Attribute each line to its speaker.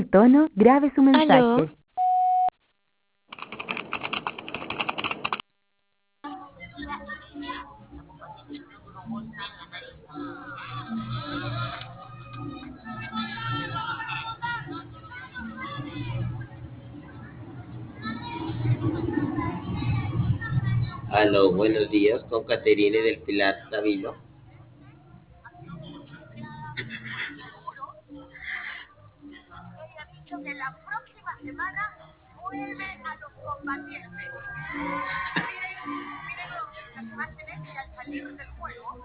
Speaker 1: tono, grabe su
Speaker 2: Aló,
Speaker 1: mensaje.
Speaker 3: Aló, buenos días, con Caterine del Pilar Davilo.